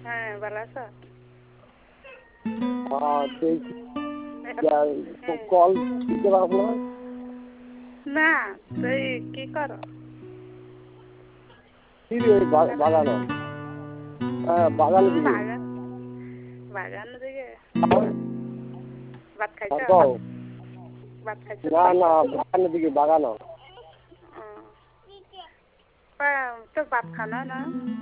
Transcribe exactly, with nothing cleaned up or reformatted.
হ্যাঁ, ভালো আছো? কল দিতে পারবো না। না, তুই কি করো? বাগানো হ্যাঁ বাগান দিকে বাগান বাগান দিকে ভাত খাইছ? ভাত খাইছ? না না বাগানের দিকে বাগানো তো ভাত খানা না?